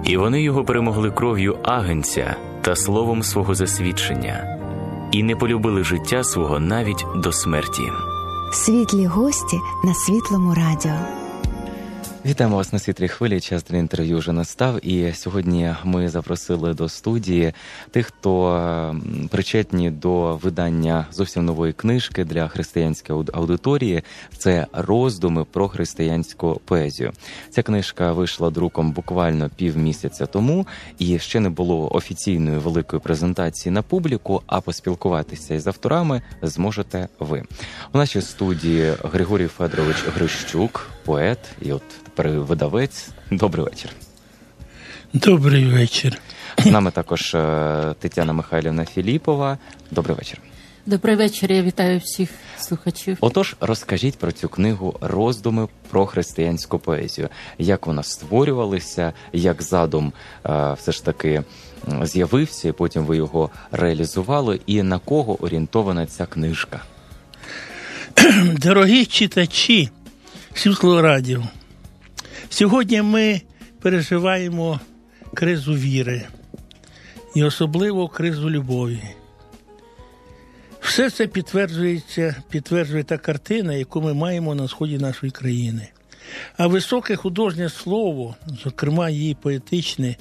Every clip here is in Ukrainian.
І вони його перемогли кров'ю агнця та словом свого засвідчення, і не полюбили життя свого навіть до смерті. Світлі гості на Світлому радіо. Вітаємо вас на Світлій хвилі, час для інтерв'ю вже настав, і сьогодні ми запросили до студії тих, хто причетні до видання зовсім нової книжки для християнської аудиторії. Це «Роздуми про християнську поезію». Ця книжка вийшла друком буквально півмісяця тому, і ще не було офіційної великої презентації на публіку, а поспілкуватися із авторами зможете ви. У нашій студії Григорій Федорович Грищук, поет і видавець. Добрий вечір. Добрий вечір. З нами також Тетяна Михайлівна Філіпова. Добрий вечір. Добрий вечір, я вітаю всіх слухачів. Отож, розкажіть про цю книгу «Роздуми про християнську поезію». Як вона створювалася, як задум все ж таки з'явився, і потім ви його реалізували, і на кого орієнтована ця книжка? Дорогі читачі Світлого радіо, сьогодні ми переживаємо кризу віри і особливо кризу любові. Все це підтверджує та картина, яку ми маємо на сході нашої країни. А високе художнє слово, зокрема її поетичне,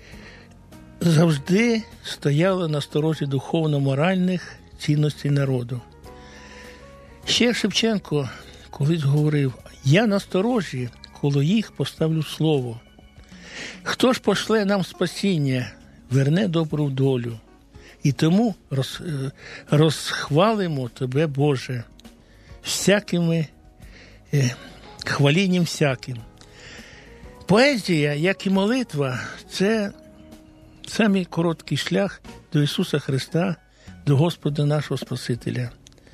завжди стояло на сторожі духовно-моральних цінностей народу. Ще Шевченко колись говорив: «Я на сторожі, коло їх поставлю слово. Хто ж пошле нам спасіння, верне добру долю. І тому розхвалимо Тебе, Боже, всякими хвалінням всяким». Поезія, як і молитва, це самий короткий шлях до Ісуса Христа, до Господа нашого Спасителя,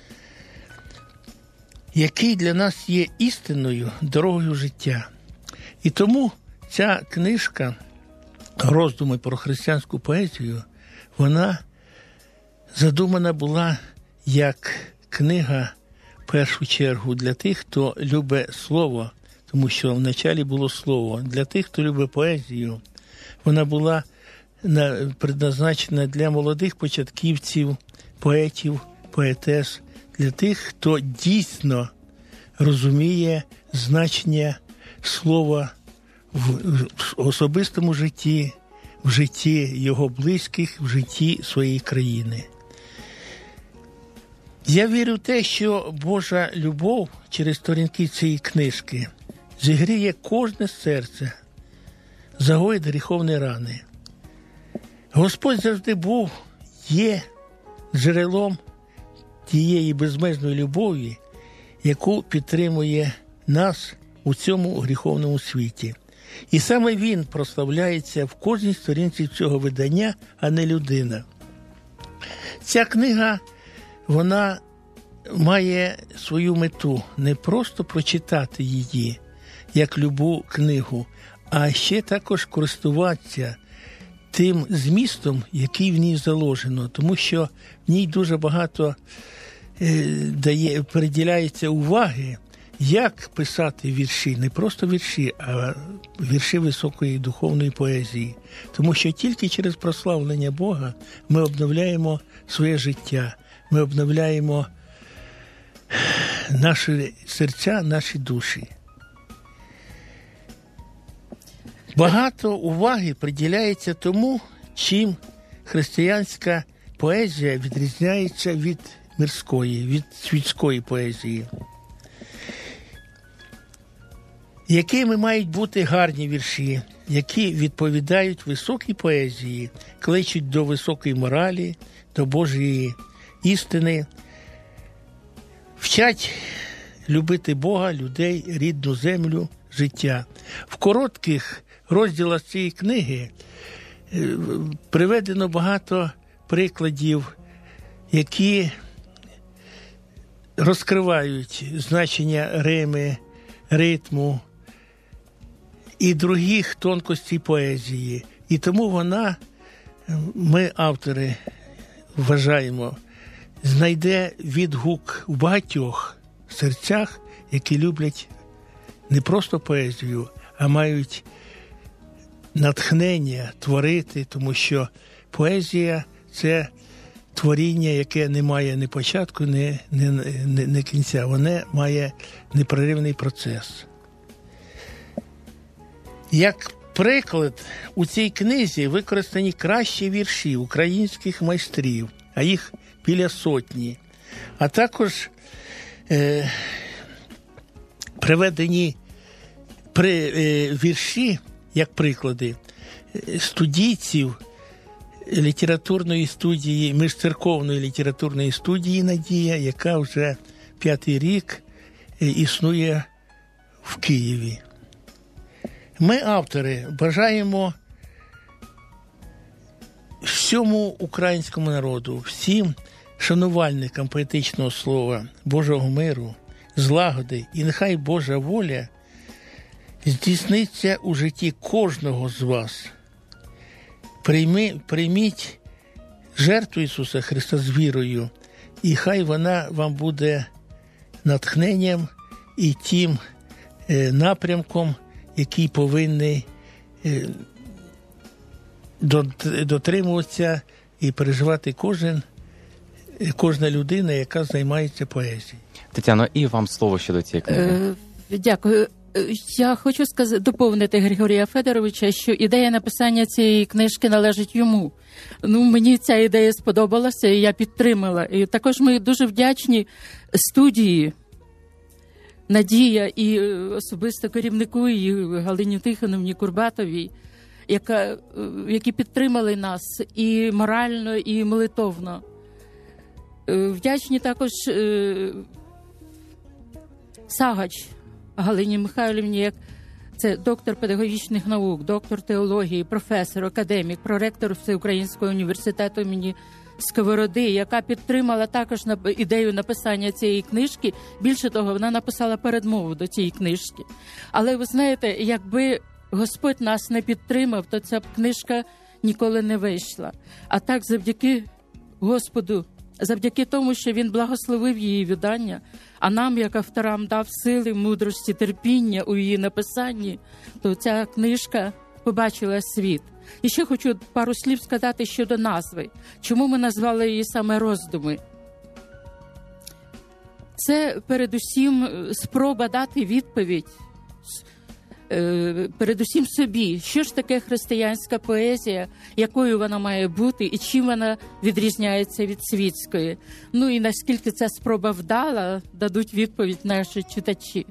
який для нас є істинною дорогою життя. І тому ця книжка «Роздуми про християнську поезію», вона задумана була як книга, в першу чергу, для тих, хто любить слово, тому що в началі було слово. Для тих, хто любить поезію, вона була предназначена для молодих початківців, поетів, поетес, для тих, хто дійсно розуміє значення слова в особистому житті, в житті його близьких, в житті своєї країни. Я вірю в те, що Божа любов через сторінки цієї книжки зігріє кожне серце, загоїть гріховні рани. Господь завжди був, є джерелом тієї безмежної любові, яку підтримує нас у цьому гріховному світі. І саме Він прославляється в кожній сторінці цього видання, а не людина. Ця книга, вона має свою мету не просто прочитати її, як любу книгу, а ще також користуватися тим змістом, який в ній заложено, тому що в ній дуже багато приділяється уваги, як писати вірші, не просто вірші, а вірші високої духовної поезії. Тому що тільки через прославлення Бога ми обновляємо своє життя, ми обновляємо наші серця, наші душі. Багато уваги приділяється тому, чим християнська поезія відрізняється від мирської, від світської поезії. Якими мають бути гарні вірші, які відповідають високій поезії, кличуть до високої моралі, до Божої істини, вчать любити Бога, людей, рідну землю, життя. В коротких розділах цієї книги приведено багато прикладів, які розкривають значення рими, ритму і других тонкостей поезії. І тому вона, ми, автори, вважаємо, знайде відгук у багатьох серцях, які люблять не просто поезію, а мають натхнення творити, тому що поезія – це творіння, яке не має ні початку, ні кінця. Воно має непреривний процес. Як приклад, у цій книзі використані кращі вірші українських майстрів, а їх біля сотні. А також приведені вірші, як приклади, студійців літературної студії, міжцерковної літературної студії «Надія», яка вже 5-й рік існує в Києві. Ми, автори, бажаємо всьому українському народу, всім шанувальникам поетичного слова, Божого миру, злагоди, і нехай Божа воля здійсниться у житті кожного з вас. Прийміть жертву Ісуса Христа з вірою, і хай вона вам буде натхненням і тим напрямком, який повинний дотримуватися і переживати кожна людина, яка займається поезією. Тетяно, і вам слово щодо цієї книги. Дякую. Я хочу доповнити Григорія Федоровича, що ідея написання цієї книжки належить йому. Мені ця ідея сподобалася, і я підтримала. І також ми дуже вдячні студії «Надія» і особисто керівнику її Галині Тихоновні Курбатовій, які підтримали нас і морально, і молитовно. Вдячні також Сагач Галині Михайлівні, це доктор педагогічних наук, доктор теології, професор, академік, проректор Всеукраїнського університету імені Сковороди, яка підтримала також ідею написання цієї книжки. Більше того, вона написала передмову до цієї книжки. Але ви знаєте, якби Господь нас не підтримав, то ця б книжка ніколи не вийшла. А так, завдяки Господу, завдяки тому, що Він благословив її видання, а нам, як авторам, дав сили, мудрості, терпіння у її написанні, то ця книжка побачила світ. І ще хочу пару слів сказати щодо назви. Чому ми назвали її саме «Роздуми»? Це передусім спроба дати відповідь, передусім собі, що ж таке християнська поезія, якою вона має бути і чим вона відрізняється від світської. І наскільки ця спроба вдала, дадуть відповідь наші читачі.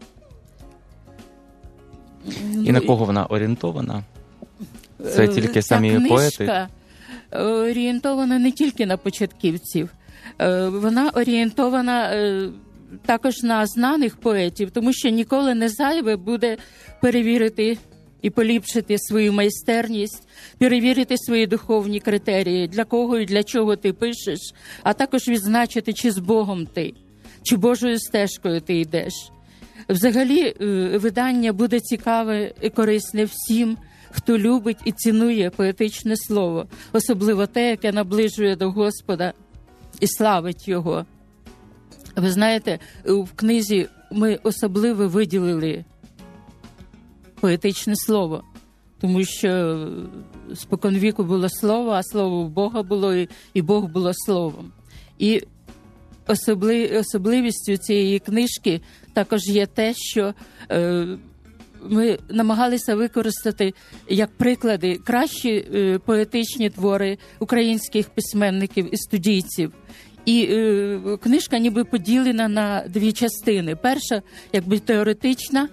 І на кого вона орієнтована? Це тільки самі поети? Ця книжка орієнтована не тільки на початківців. Вона орієнтована також на знаних поетів, тому що ніколи не зайве буде перевірити і поліпшити свою майстерність, перевірити свої духовні критерії, для кого і для чого ти пишеш, а також відзначити, чи з Богом ти, чи Божою стежкою ти йдеш. Взагалі, видання буде цікаве і корисне всім, хто любить і цінує поетичне слово, особливо те, яке наближує до Господа і славить Його. Ви знаєте, в книзі ми особливо виділили поетичне слово, тому що споконвіку було слово, а слово в Бога було, і Бог було словом. І особливістю цієї книжки також є те, що ми намагалися використати як приклади кращі поетичні твори українських письменників і студійців. І книжка ніби поділена на дві частини. Перша, якби теоретична,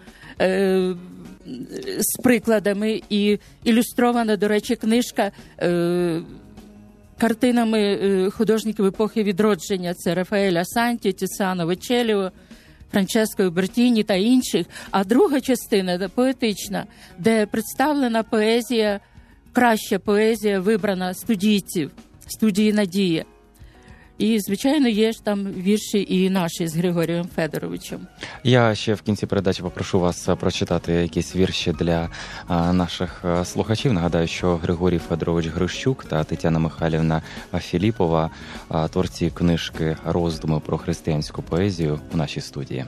з прикладами, і ілюстрована, до речі, книжка картинами художників епохи відродження. Це Рафаеля Санті, Тіціано Вечеліо, Франческо Бертіні та інших. А друга частина, поетична, де представлена поезія, краща поезія, вибрана студійців, студії «Надія». І, звичайно, є ж там вірші і наші з Григорієм Федоровичем. Я ще в кінці передачі попрошу вас прочитати якісь вірші для наших слухачів. Нагадаю, що Григорій Федорович Грищук та Тетяна Михайлівна Філіпова, творці книжки «Роздуми про християнську поезію» у нашій студії.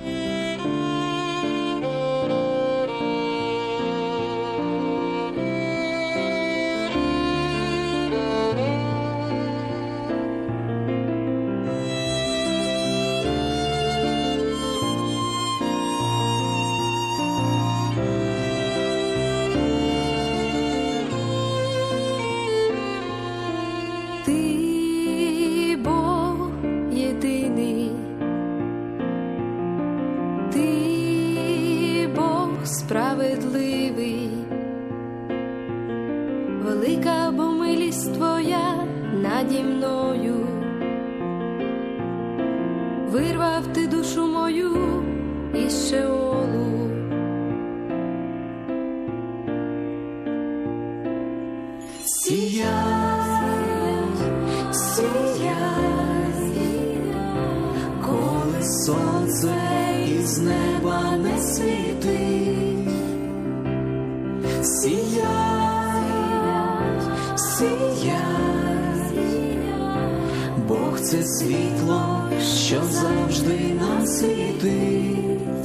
велика бо милість твоя наді мною. Вирвав ти душу мою із Шеолу. Сіяй, сіяй, коли сонце із неба не світить. Сіяй, сіяй, Бог це світло, що завжди нам світить.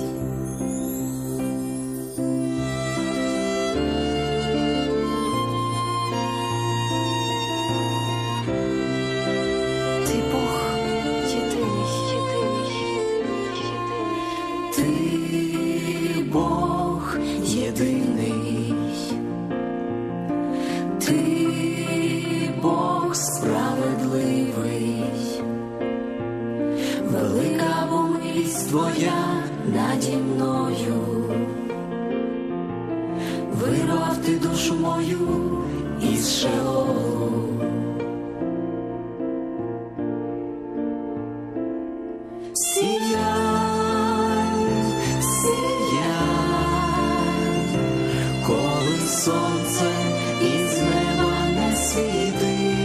Твоя наді мною, вирвав ти душу мою із Шеолу. Сіяй, сіяй, коли сонце із неба не світить.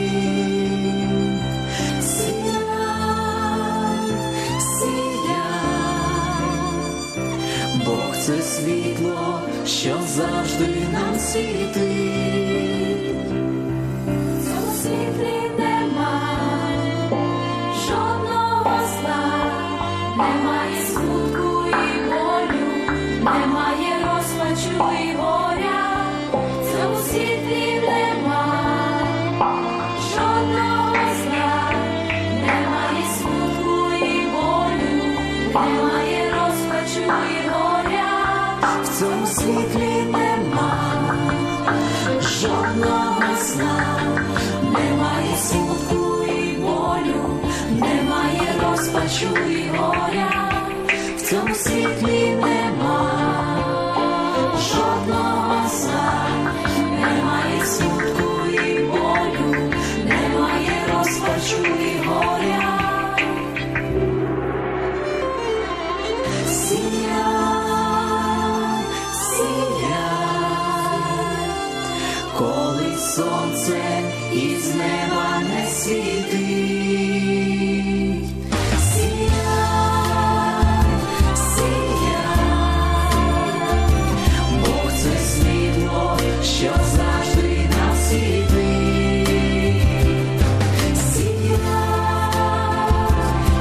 Бог це світло, що завжди нам світить. В цьому світлі немає жодного зла, немає смутку і болю, немає розпачу і горя. В цьому світлі немає жодного зла, немає смутку і болю, немає розпачу і горя. В цьому світлі нема жодного зла, немає смутку і болю, немає розпачу і горя. В цьому світлі нема жодного зла, немає смутку і болю, немає розпачу і горя. Коли сонце із неба не світить. Сіяй, сіяй, Бог це світло, що завжди нам світить. Сіяй,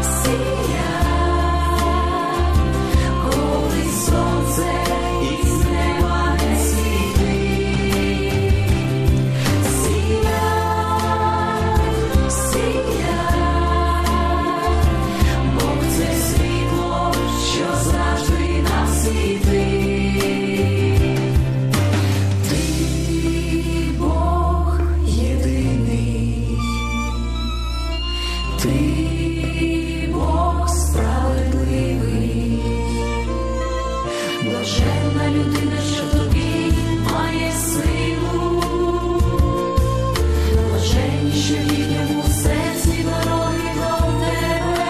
сіяй, коли сонце із неба не світить. Блаженна людина, що в тобі має силу, блаженні, що в їхньому серці дороги до тебе.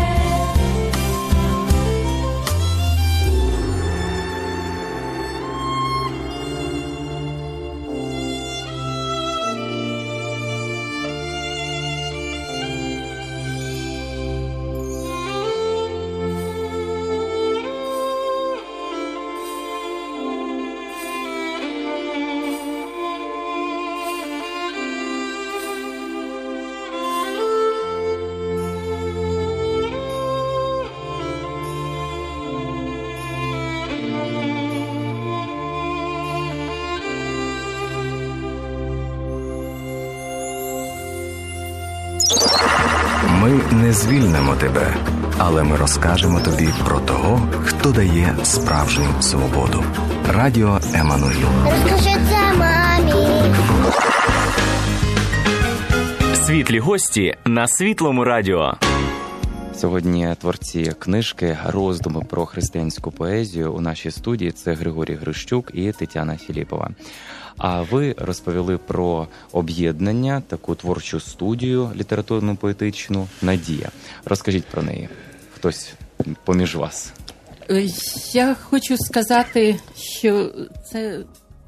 Ми не звільнимо тебе, але ми розкажемо тобі про того, хто дає справжню свободу. Радіо Еммануїл. Розкажи це мамі. Світлі гості на Світлому радіо. Сьогодні творці книжки «Роздуми про християнську поезію» у нашій студії – це Григорій Грищук і Тетяна Філіпова. А ви розповіли про об'єднання, таку творчу студію літературно-поетичну «Надія». Розкажіть про неї. Хтось поміж вас. Я хочу сказати, що це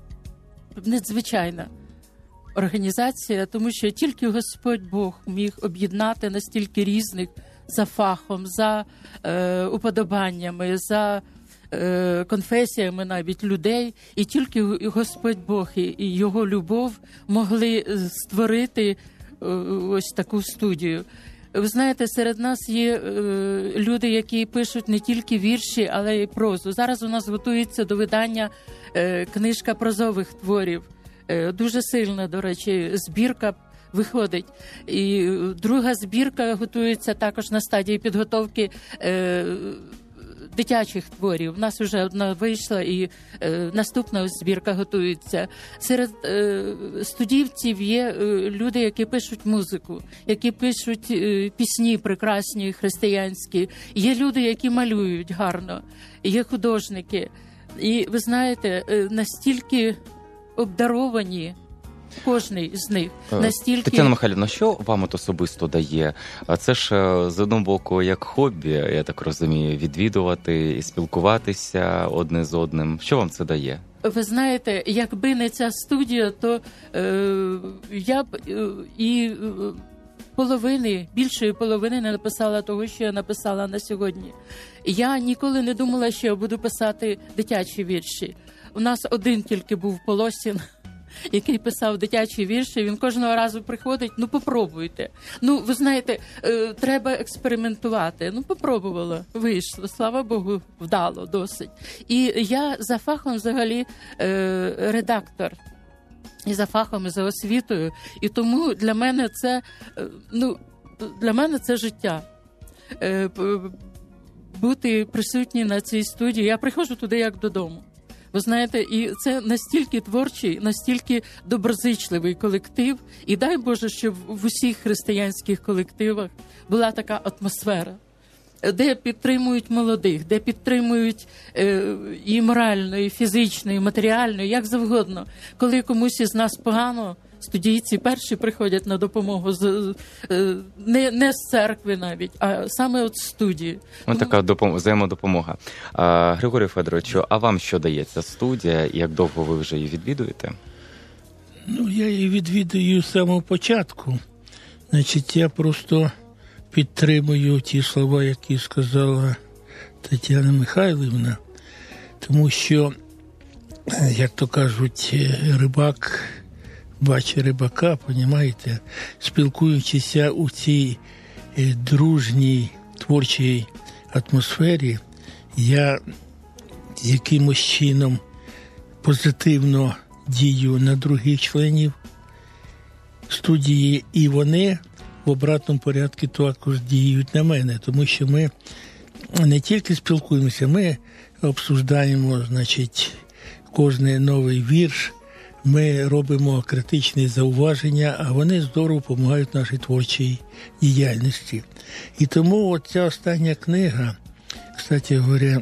надзвичайна організація, тому що тільки Господь Бог міг об'єднати настільки різних за фахом, за уподобаннями, за конфесіями навіть людей, і тільки Господь Бог і Його любов могли створити ось таку студію. Ви знаєте, серед нас є люди, які пишуть не тільки вірші, але й прозу. Зараз у нас готується до видання книжка прозових творів. Дуже сильна, до речі, збірка виходить. І друга збірка готується також на стадії підготовки дитячих творів. У нас вже одна вийшла, і наступна збірка готується. Серед студівців є люди, які пишуть музику, які пишуть пісні прекрасні, християнські. Є люди, які малюють гарно, є художники. І ви знаєте, настільки обдаровані кожний з них. Настільки... Тетяна Михайлівна, що вам от особисто дає? Це ж, з одного боку, як хобі, я так розумію, відвідувати і спілкуватися одне з одним. Що вам це дає? Ви знаєте, якби не ця студія, то я б і більшої половини не написала того, що я написала на сьогодні. Я ніколи не думала, що я буду писати дитячі вірші. У нас один тільки був Полосін, який писав дитячі вірші, він кожного разу приходить, попробуйте. Ви знаєте, треба експериментувати. Попробувала, вийшло, слава Богу, вдало досить. І я за фахом взагалі редактор. І за фахом, і за освітою. І тому для мене це життя. Бути присутній на цій студії. Я приходжу туди як додому. Ви знаєте, і це настільки творчий, настільки доброзичливий колектив. І дай Боже, щоб в усіх християнських колективах була така атмосфера, де підтримують молодих, де підтримують і морально, і фізично, і матеріально, як завгодно. Коли комусь із нас погано, студійці перші приходять на допомогу не з церкви навіть, а саме от з студії. Ось така взаємодопомога. Григорію Федоровичу, а вам що дає ця студія? Як довго ви вже її відвідуєте? Я її відвідую з самого початку. Значить, я просто підтримую ті слова, які сказала Тетяна Михайлівна, тому що, як то кажуть, рибак бачить рибака, понімаєте, спілкуючися у цій дружній творчій атмосфері, я якимось чином позитивно дію на других членів студії, і вони в обратному порядку також діють на мене, тому що ми не тільки спілкуємося, ми обсуждаємо, значить, кожний новий вірш, ми робимо критичні зауваження, а вони здорово допомагають нашій творчій діяльності. І тому ця остання книга, кстати говоря,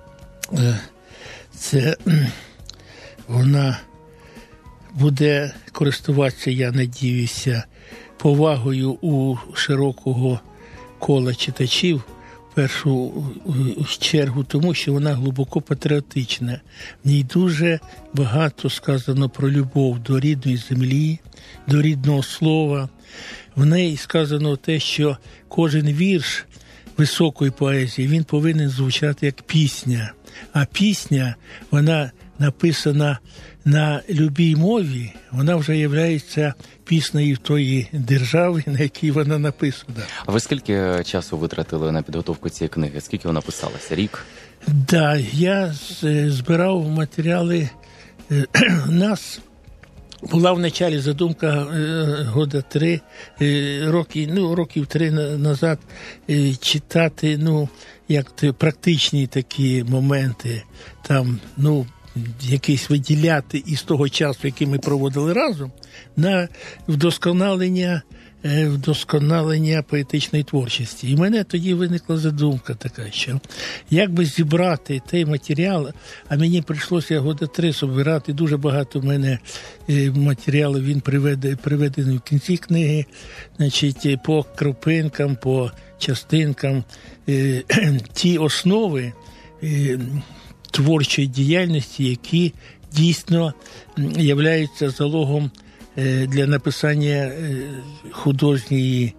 вона буде користуватися, я надіюся, повагою у широкого кола читачів, в першу чергу, тому що вона глибоко патріотична. В ній дуже багато сказано про любов до рідної землі, до рідного слова. В неї сказано те, що кожен вірш високої поезії, він повинен звучати як пісня. А пісня, вона написана на любій мові, вона вже є піснею тої держави, на якій вона написана. А ви скільки часу витратили на підготовку цієї книги? Скільки вона писалася? Рік? Так, я збирав матеріали. У нас була в началі задумка года 3, років 3 назад читати, як практичні такі моменти, там, якийсь виділяти із того часу, який ми проводили разом, на вдосконалення вдосконалення поетичної творчості. І в мене тоді виникла задумка така, що як би зібрати той матеріал, а мені прийшлося года 3 збирати, дуже багато в мене матеріалу, він приведений в кінці книги, значить, по крупинкам, по частинкам, ті основи творчої діяльності, які дійсно являються залогом для написання художньої,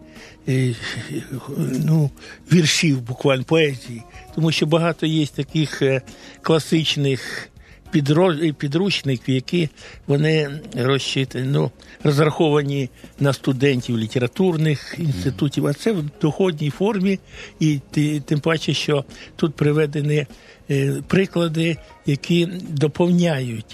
віршів, буквально поезії. Тому що багато є таких класичних підручників, які вони розраховані на студентів літературних інститутів, а це в доходній формі, і тим паче, що тут приведені приклади, які доповняють,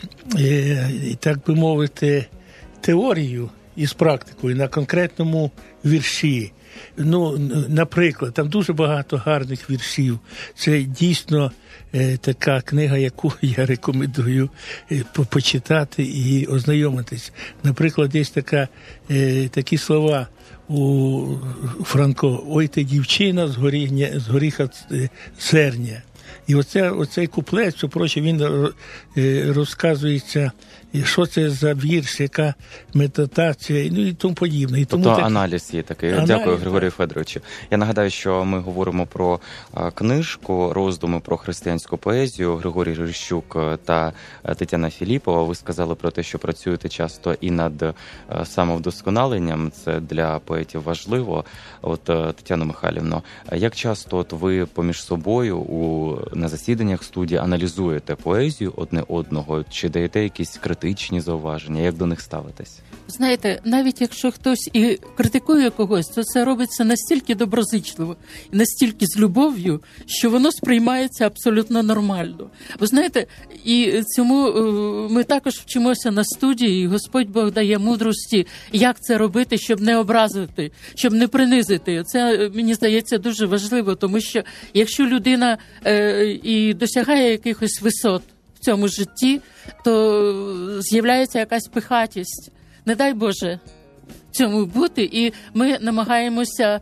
так би мовити, теорію із практикою на конкретному вірші. Наприклад, там дуже багато гарних віршів. Це дійсно така книга, яку я рекомендую почитати і ознайомитись. Наприклад, є такі слова у Франко: «Ой ти, дівчина, з горіха зерня». І оцей куплет, що проче, він розказується, що це за вірш, яка медитація, і тому подібне. І тому аналіз є такий. Дякую, Григорію Федоровичу. Я нагадаю, що ми говоримо про книжку «Роздуми про християнську поезію». Григорій Рищук та Тетяна Філіпова. Ви сказали про те, що працюєте часто і над самовдосконаленням. Це для поетів важливо. Тетяно Михайлівно, як часто ви поміж собою на засіданнях студії аналізуєте поезію одне одного? Чи даєте якісь критичні зауваження? Як до них ставитесь? Знаєте, навіть якщо хтось і критикує когось, то це робиться настільки доброзичливо і настільки з любов'ю, що воно сприймається абсолютно нормально. Ви знаєте, і цьому ми також вчимося на студії, і Господь Бог дає мудрості, як це робити, щоб не образити, щоб не принизити. Це, мені здається, дуже важливо, тому що якщо людина і досягає якихось висот в цьому житті, то з'являється якась пихатість. Не дай Боже цьому бути, і ми намагаємося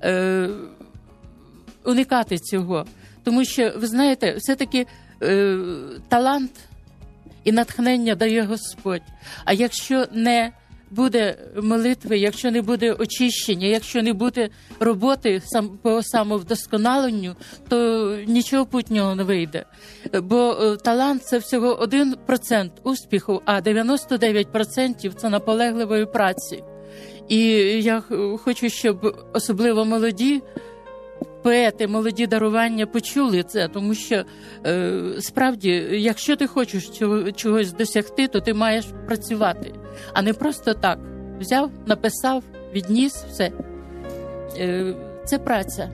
уникати цього. Тому що, ви знаєте, все-таки талант і натхнення дає Господь. А якщо не буде молитви, якщо не буде очищення, якщо не буде роботи по самовдосконаленню, то нічого путнього не вийде. Бо талант – це всього 1% успіху, а 99% – це наполегливої праці. І я хочу, щоб особливо молоді поети, молоді дарування почули це, тому що справді, якщо ти хочеш чогось досягти, то ти маєш працювати, а не просто так. Взяв, написав, відніс, все. Це праця.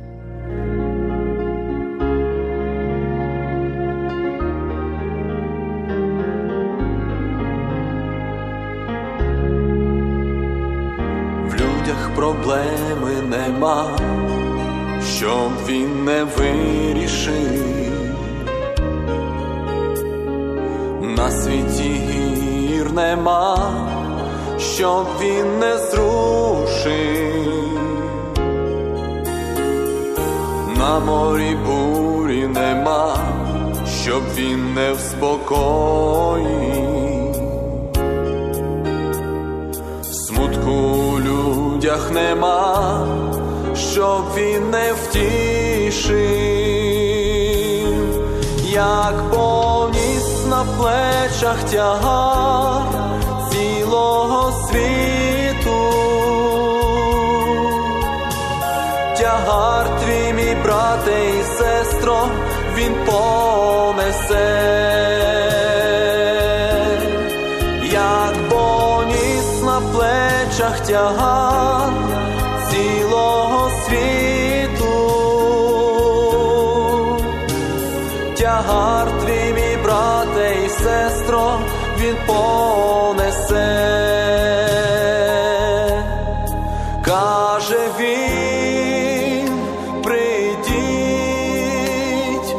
В людях проблеми нема, щоб він не вирішив. На світі гір нема, щоб він не зрушив. На морі бурі нема, щоб він не вспокоїв. Смутку у людях нема, щоб він не втішив. Як поніс на плечах тягар цілого світу, тягар твій, мій брате і сестро, він понесе. Як поніс на плечах тягар цілого світу, тягар твій, мій брате і сестро, він понесе. Каже він, прийдіть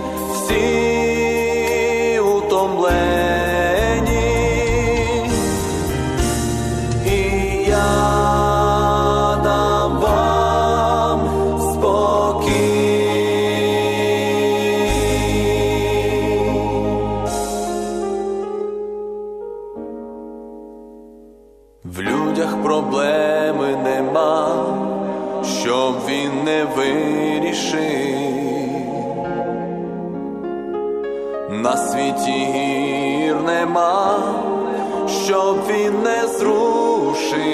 всі утомлені, і я В людях проблеми нема, щоб він не вирішив. На світі гір нема, щоб він не зрушив.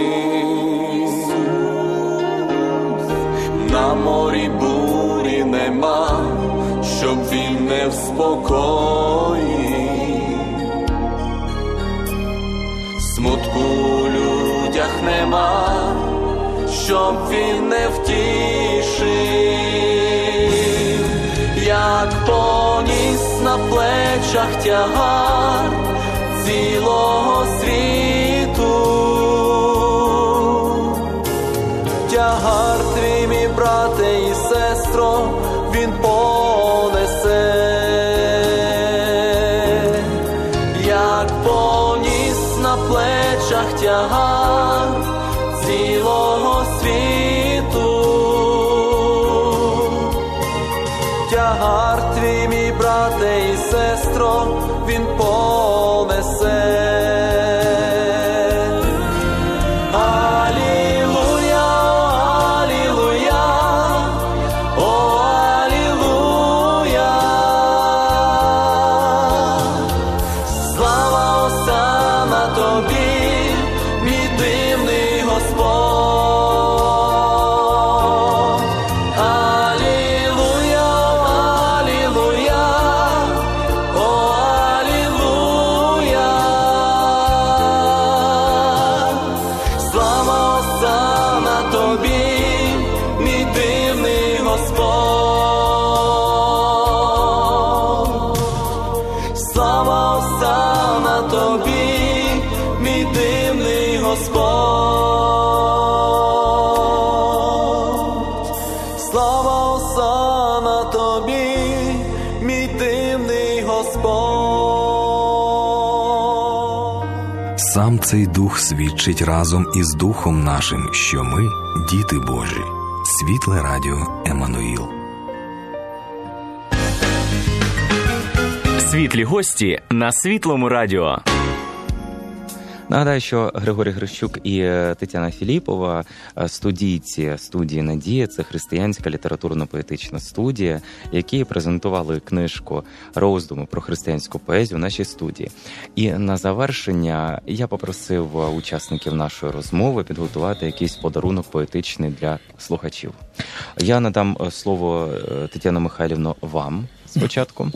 На морі бурі нема, щоб він не вспокоїв. Смутку у людях нема, щоб він не втішив. Як поніс на плечах тягар цілого світу, тягар твій, мій брате і сестро, він понесе. Як поніс на плечах тягар цілого світу, тягар твій, мій брате і сестро, він понесе. Сам цей дух свідчить разом із духом нашим, що ми – діти Божі. Світле радіо Еммануїл. Світлі гості на Світлому радіо. Нагадаю, що Григорій Грищук і Тетяна Філіпова, студійці студії «Надія», це християнська літературно-поетична студія, які презентували книжку «Роздуми про християнську поезію» в нашій студії. І на завершення я попросив учасників нашої розмови підготувати якийсь подарунок поетичний для слухачів. Я надам слово, Тетяно Михайлівно, вам спочатку.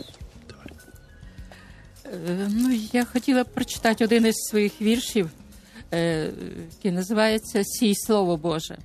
Я хотіла б прочитати один із своїх віршів, який називається «Сій Слово Боже».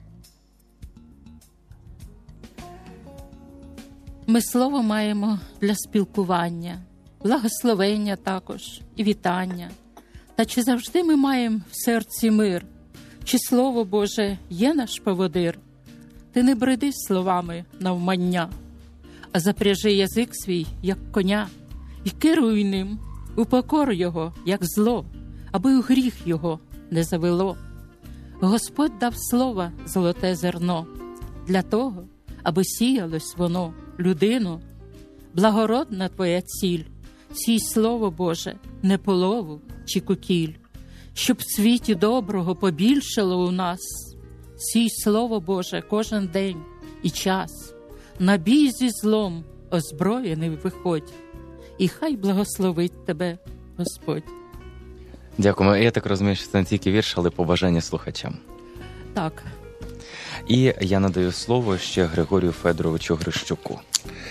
Ми слово маємо для спілкування, благословення також і вітання. Та чи завжди ми маємо в серці мир? Чи Слово Боже є наш поводир? Ти не бреди словами навмання, а запряжи язик свій, як коня, і керуй ним, упокор його, як зло, аби у гріх його не завело. Господь дав слова золоте зерно для того, аби сіялось воно людину. Благородна твоя ціль, сій Слово Боже, не полову чи кукіль, щоб в світі доброго побільшало у нас. Сій Слово Боже кожен день і час, на бій зі злом озброєний виходь, і хай благословить тебе Господь. Дякуємо. Я так розумію, що це не тільки вірш, але побажання слухачам. Так. І я надаю слово ще Григорію Федоровичу Грищуку.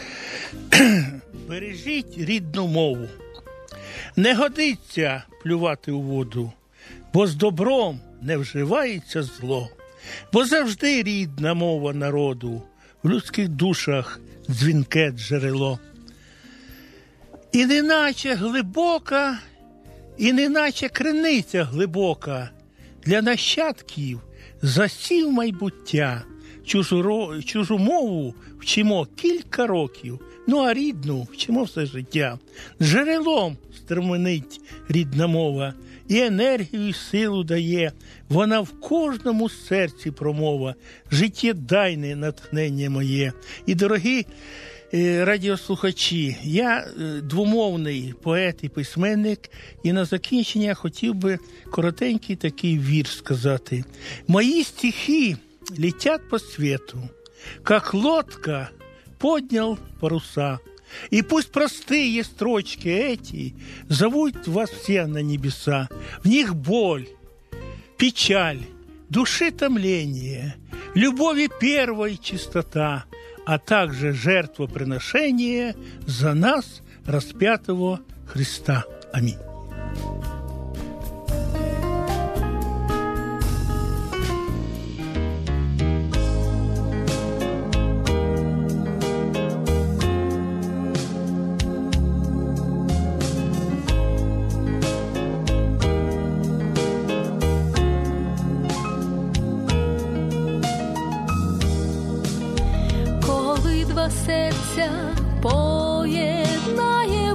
Бережіть рідну мову. Не годиться плювати у воду, бо з добром не вживається зло. Бо завжди рідна мова народу, в людських душах дзвінке джерело. І неначе глибока, і неначе криниця глибока, для нащадків засів майбуття. Чужу мову вчимо кілька років, а рідну вчимо все життя. Джерелом струменить рідна мова, і енергію, і силу дає. Вона в кожному серці промова, життєдайне натхнення моє. І, дорогі радіослухачі, я двомовний поет і письменник, і на закінчення хотів би коротенький такий вірш сказати. «Мої стихи летят по свету, как лодка поднял паруса, и пусть простые строчки эти зовут вас все на небеса, в них боль, печаль, души томление, любови первой чистота, а также жертвоприношение за нас, распятого Христа. Аминь». Серця поєднає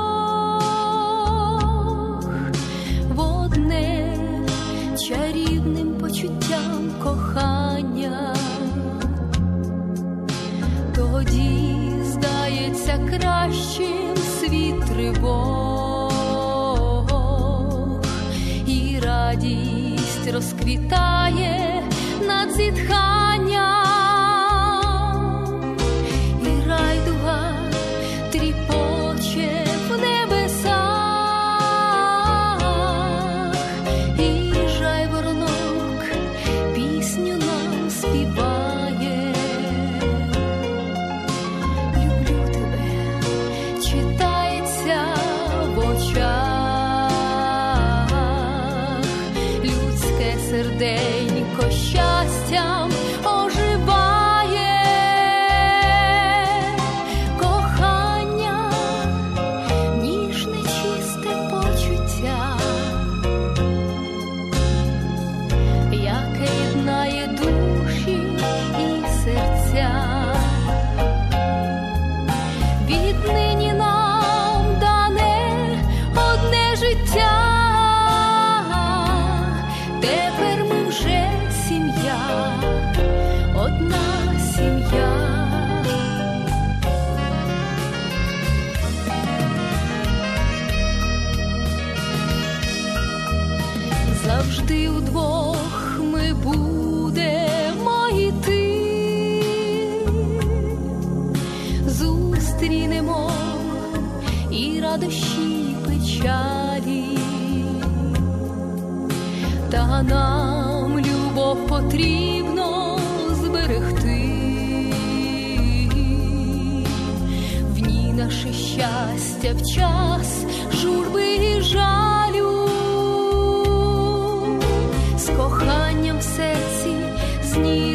Бог в одне чарівним почуттям кохання, тоді здається кращим світ тривог, і радість розквітає над зітханням. Тріпоче в небесах, і жайворонок пісню нам співає. Люблю тебе, читається в очах, людське серденько щастям оживає. Віднині нам дане одне життя, тепер ми вже сім'я, одна сім'я. Завжди удвох ми будемо йти, зустрінемо і радощі, і печалі, та нам любов потрібно зберегти, в ній наше щастя в час журби і жалю, з коханням в серці, з ніжністю